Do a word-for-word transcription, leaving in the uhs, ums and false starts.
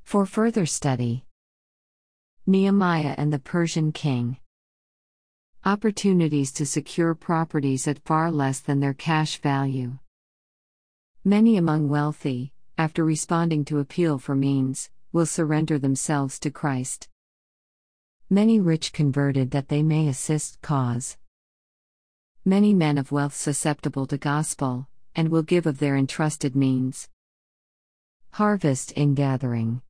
For further study, Nehemiah and the Persian king. Opportunities to secure properties at far less than their cash value. Many among wealthy, after responding to appeal for means, will surrender themselves to Christ. Many rich converted that they may assist cause. Many men of wealth susceptible to gospel, and will give of their entrusted means. Harvest in gathering.